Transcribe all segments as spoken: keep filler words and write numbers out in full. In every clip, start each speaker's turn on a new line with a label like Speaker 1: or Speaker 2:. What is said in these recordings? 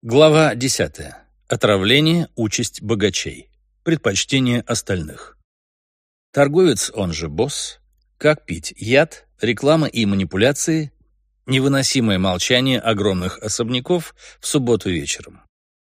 Speaker 1: Глава десятая. Отравление, участь богачей. Предпочтение остальных. Торговец, он же босс. Как пить яд, реклама и манипуляции. Невыносимое молчание огромных особняков в субботу вечером.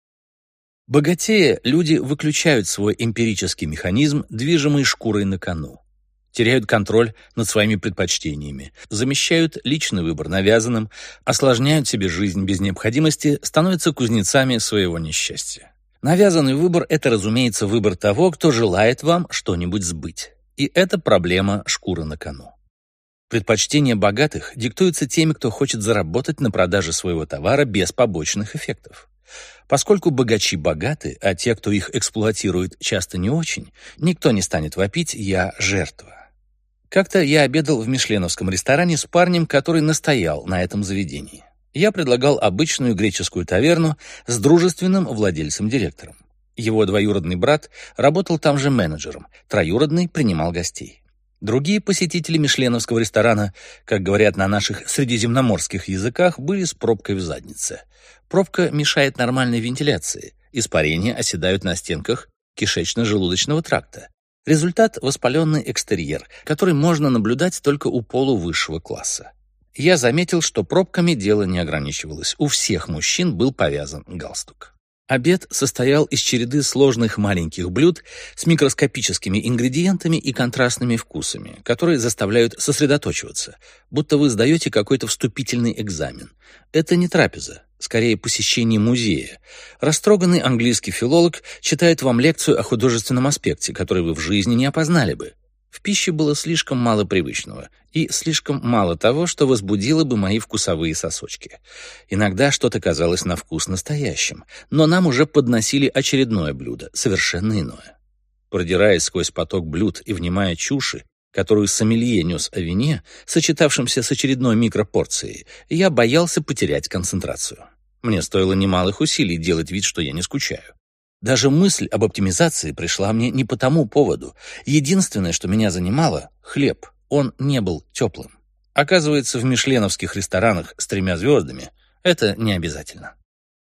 Speaker 1: Богатея, люди выключают свой эмпирический механизм, движимый шкурой на кону. Теряют контроль над своими предпочтениями, замещают личный выбор навязанным, осложняют себе жизнь без необходимости, становятся кузнецами своего несчастья. Навязанный выбор — это, разумеется, выбор того, кто желает вам что-нибудь сбыть. И это проблема шкуры на кону. Предпочтения богатых диктуются теми, кто хочет заработать на продаже своего товара без побочных эффектов. Поскольку богачи богаты, а те, кто их эксплуатирует, часто не очень, никто не станет вопить «я жертва». Как-то я обедал в мишленовском ресторане с парнем, который настоял на этом заведении. Я предлагал обычную греческую таверну с дружественным владельцем-директором. Его двоюродный брат работал там же менеджером, троюродный принимал гостей. Другие посетители мишленовского ресторана, как говорят на наших средиземноморских языках, были с пробкой в заднице. Пробка мешает нормальной вентиляции, испарения оседают на стенках кишечно-желудочного тракта. Результат — воспаленный экстерьер, который можно наблюдать только у полувысшего класса. Я заметил, что пробками дело не ограничивалось. У всех мужчин был повязан галстук. Обед состоял из череды сложных маленьких блюд с микроскопическими ингредиентами и контрастными вкусами, которые заставляют сосредоточиваться, будто вы сдаете какой-то вступительный экзамен. Это не трапеза, скорее посещение музея. Растроганный английский филолог читает вам лекцию о художественном аспекте, который вы в жизни не опознали бы. В пище было слишком мало привычного и слишком мало того, что возбудило бы мои вкусовые сосочки. Иногда что-то казалось на вкус настоящим, но нам уже подносили очередное блюдо, совершенно иное. Продираясь сквозь поток блюд и внимая чуши, которую сомелье нес о вине, сочетавшемся с очередной микропорцией, я боялся потерять концентрацию. Мне стоило немалых усилий делать вид, что я не скучаю. Даже мысль об оптимизации пришла мне не по тому поводу. Единственное, что меня занимало — хлеб. Он не был теплым. Оказывается, в мишленовских ресторанах с тремя звездами это не обязательно.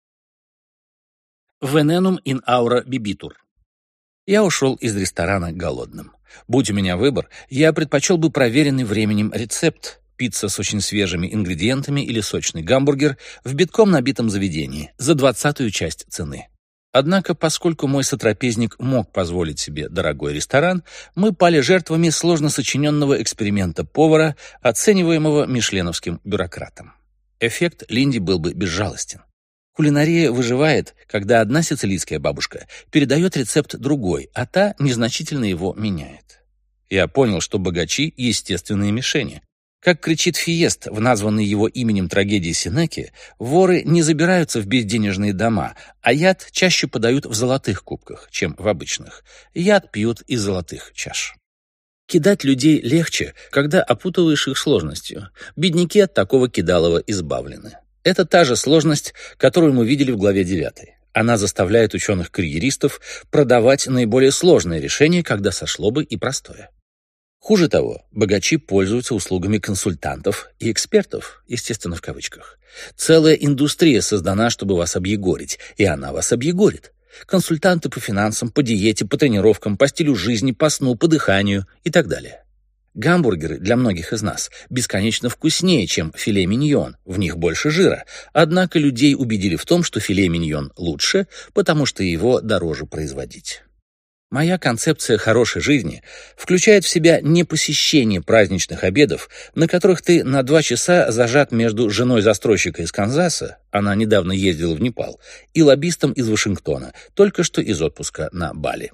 Speaker 1: Venenum in aura bibitur. Я ушел из ресторана голодным. Будь у меня выбор, я предпочел бы проверенный временем рецепт: пицца с очень свежими ингредиентами или сочный гамбургер в битком набитом заведении за двадцатую часть цены. Однако, поскольку мой сотрапезник мог позволить себе дорогой ресторан, мы пали жертвами сложно сочиненного эксперимента повара, оцениваемого мишленовским бюрократом. Эффект Линди был бы безжалостен. Кулинария выживает, когда одна сицилийская бабушка передает рецепт другой, а та незначительно его меняет. Я понял, что богачи — естественные мишени. Как кричит Фиест в названной его именем трагедии Сенеки, воры не забираются в безденежные дома, а яд чаще подают в золотых кубках, чем в обычных. Яд пьют из золотых чаш. Кидать людей легче, когда опутываешь их сложностью. Бедняки от такого кидалова избавлены. Это та же сложность, которую мы видели в главе девятой. Она заставляет ученых-карьеристов продавать наиболее сложное решение, когда сошло бы и простое. Хуже того, богачи пользуются услугами консультантов и экспертов, естественно, в кавычках. Целая индустрия создана, чтобы вас объегорить, и она вас объегорит. Консультанты по финансам, по диете, по тренировкам, по стилю жизни, по сну, по дыханию и так далее. Гамбургеры для многих из нас бесконечно вкуснее, чем филе миньон, в них больше жира. Однако людей убедили в том, что филе миньон лучше, потому что его дороже производить. Моя концепция хорошей жизни включает в себя не посещение праздничных обедов, на которых ты на два часа зажат между женой застройщика из Канзаса, она недавно ездила в Непал, и лоббистом из Вашингтона, только что из отпуска на Бали.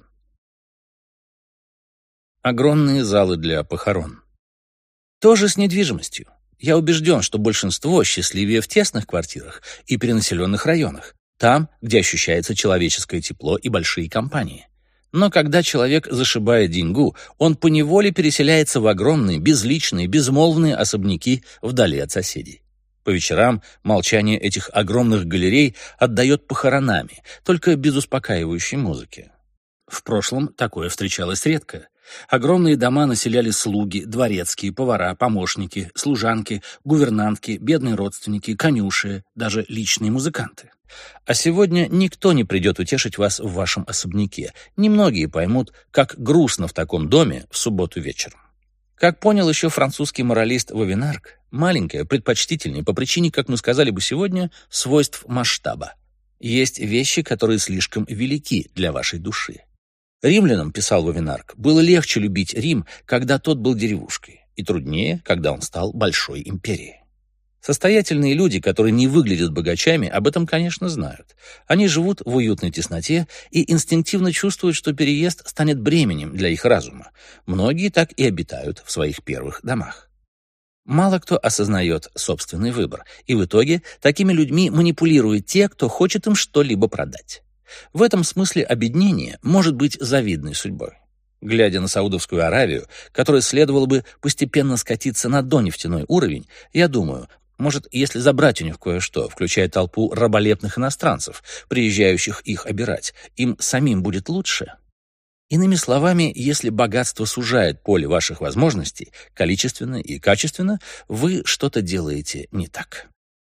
Speaker 1: Огромные залы для похорон. Тоже с недвижимостью. Я убежден, что большинство счастливее в тесных квартирах и перенаселенных районах, там, где ощущается человеческое тепло и большие компании. Но когда человек зашибает деньгу, он поневоле переселяется в огромные, безличные, безмолвные особняки вдали от соседей. По вечерам молчание этих огромных галерей отдает похоронами, только без успокаивающей музыки. В прошлом такое встречалось редко. Огромные дома населяли слуги, дворецкие, повара, помощники, служанки, гувернантки, бедные родственники, конюши, даже личные музыканты. А сегодня никто не придет утешить вас в вашем особняке. Немногие поймут, как грустно в таком доме в субботу вечером. Как понял еще французский моралист Вавенарк, маленькое предпочтительнее по причине, как мы сказали бы сегодня, свойств масштаба. Есть вещи, которые слишком велики для вашей души. Римлянам, писал Вавенарк, было легче любить Рим, когда тот был деревушкой, и труднее, когда он стал большой империей. Состоятельные люди, которые не выглядят богачами, об этом, конечно, знают. Они живут в уютной тесноте и инстинктивно чувствуют, что переезд станет бременем для их разума. Многие так и обитают в своих первых домах. Мало кто осознает собственный выбор, и в итоге такими людьми манипулируют те, кто хочет им что-либо продать. В этом смысле обеднение может быть завидной судьбой. Глядя на Саудовскую Аравию, которая следовало бы постепенно скатиться на донефтяной уровень, я думаю, может, если забрать у них кое-что, включая толпу раболепных иностранцев, приезжающих их обирать, им самим будет лучше? Иными словами, если богатство сужает поле ваших возможностей, количественно и качественно, вы что-то делаете не так.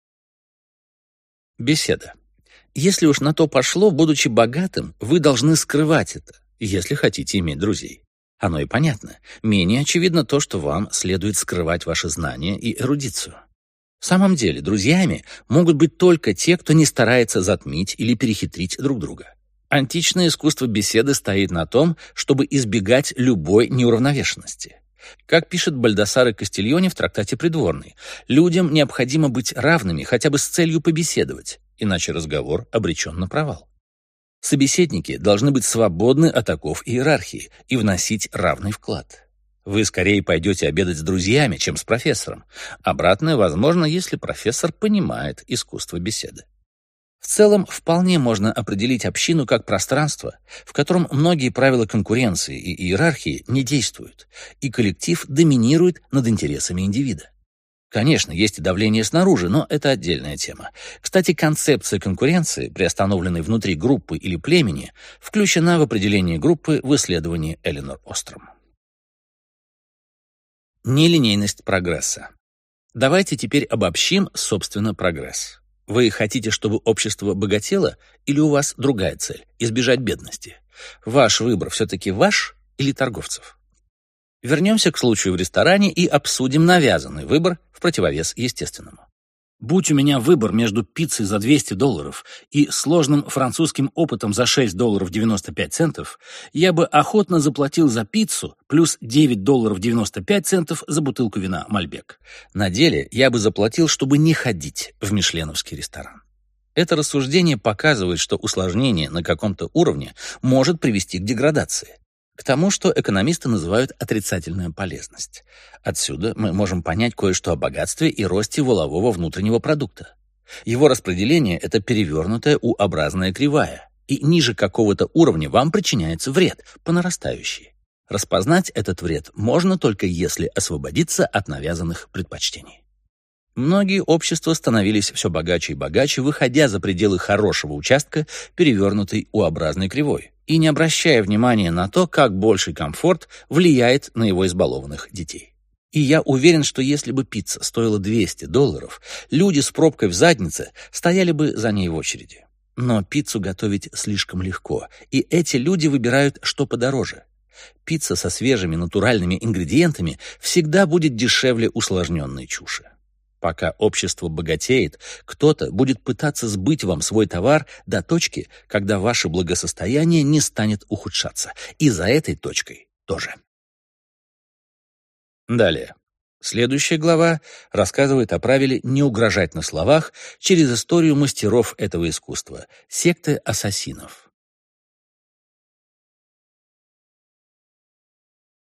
Speaker 1: Беседа. Если уж на то пошло, будучи богатым, вы должны скрывать это, если хотите иметь друзей. Оно и понятно. Менее очевидно то, что вам следует скрывать ваши знания и эрудицию. В самом деле, друзьями могут быть только те, кто не старается затмить или перехитрить друг друга. Античное искусство беседы стоит на том, чтобы избегать любой неуравновешенности. Как пишет Бальдасаре Кастильоне в трактате «Придворный», людям необходимо быть равными хотя бы с целью побеседовать, иначе разговор обречен на провал. Собеседники должны быть свободны от оков иерархии и вносить равный вклад. Вы скорее пойдете обедать с друзьями, чем с профессором. Обратное возможно, если профессор понимает искусство беседы. В целом, вполне можно определить общину как пространство, в котором многие правила конкуренции и иерархии не действуют, и коллектив доминирует над интересами индивида. Конечно, есть и давление снаружи, но это отдельная тема. Кстати, концепция конкуренции, приостановленной внутри группы или племени, включена в определение группы в исследовании Эленор Остром. Нелинейность прогресса. Давайте теперь обобщим, собственно, прогресс. Вы хотите, чтобы общество богатело, или у вас другая цель – избежать бедности? Ваш выбор все-таки ваш или торговцев? Вернемся к случаю в ресторане и обсудим навязанный выбор в противовес естественному. Будь у меня выбор между пиццей за двести долларов и сложным французским опытом за шесть долларов девяносто пять центов, я бы охотно заплатил за пиццу плюс девять долларов девяносто пять центов за бутылку вина «Мальбек». На деле я бы заплатил, чтобы не ходить в мишленовский ресторан. Это рассуждение показывает, что усложнение на каком-то уровне может привести к деградации. К тому, что экономисты называют отрицательная полезность. Отсюда мы можем понять кое-что о богатстве и росте валового внутреннего продукта. Его распределение – это перевернутая У-образная кривая, и ниже какого-то уровня вам причиняется вред, по нарастающей. Распознать этот вред можно только если освободиться от навязанных предпочтений. Многие общества становились все богаче и богаче, выходя за пределы хорошего участка перевернутой У-образной кривой и не обращая внимания на то, как больший комфорт влияет на его избалованных детей. И я уверен, что если бы пицца стоила двести долларов, люди с пробкой в заднице стояли бы за ней в очереди. Но пиццу готовить слишком легко, и эти люди выбирают, что подороже. Пицца со свежими натуральными ингредиентами всегда будет дешевле усложненной чуши. Пока общество богатеет, кто-то будет пытаться сбыть вам свой товар до точки, когда ваше благосостояние не станет ухудшаться. И за этой точкой тоже. Далее. Следующая глава рассказывает о правиле не угрожать на словах через историю мастеров этого искусства — секты ассасинов.